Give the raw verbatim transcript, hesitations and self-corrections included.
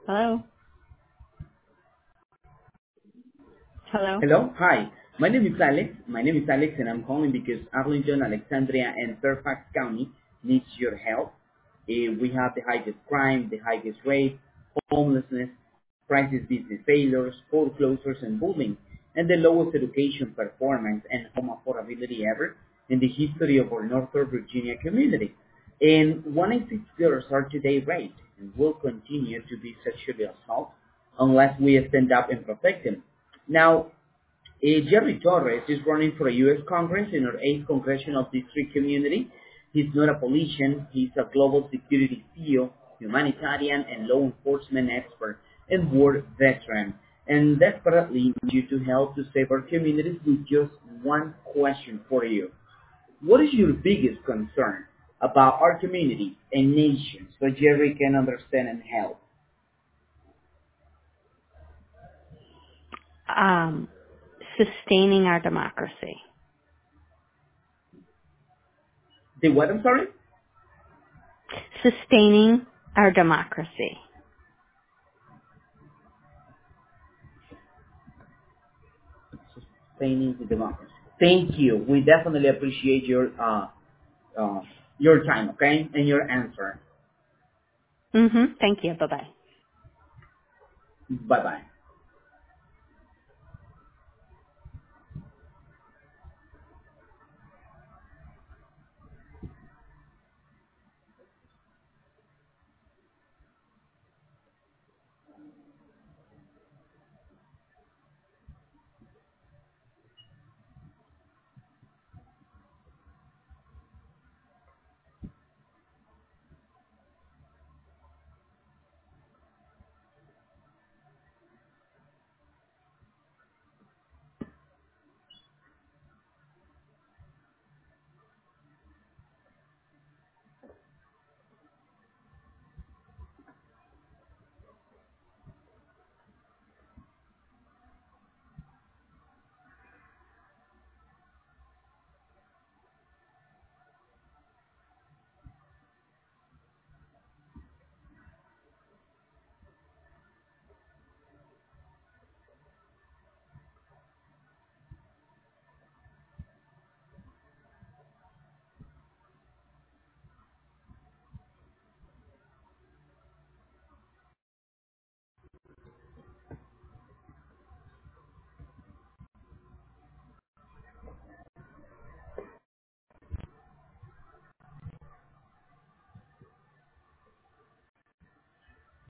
Hello? Hello? Hello. Hi. My name is Alex. My name is Alex, and I'm calling because Arlington, Alexandria, and Fairfax County needs your help. Eh, we have the highest crime, the highest rate, homelessness, crisis business failures, foreclosures, and bullying, and the lowest education performance and home affordability ever in the history of our Northern Virginia community. And one in six girls are today raped and will continue to be sexually assaulted unless we stand up and protect them. Now, uh, Jerry Torres is running for a U S Congress in our eighth Congressional District community. He's not a politician. He's a global security C E O, humanitarian and law enforcement expert, and war veteran. And desperately need you to help to save our communities with just one question for you. What is your biggest concern about our community and nation so Jerry can understand and help? Um, sustaining our democracy. The what, I'm sorry? Sustaining our democracy. Sustaining the democracy. Thank you. We definitely appreciate your uh, uh, your time, okay, and your answer. Mm-hmm. Thank you. Bye-bye. Bye bye.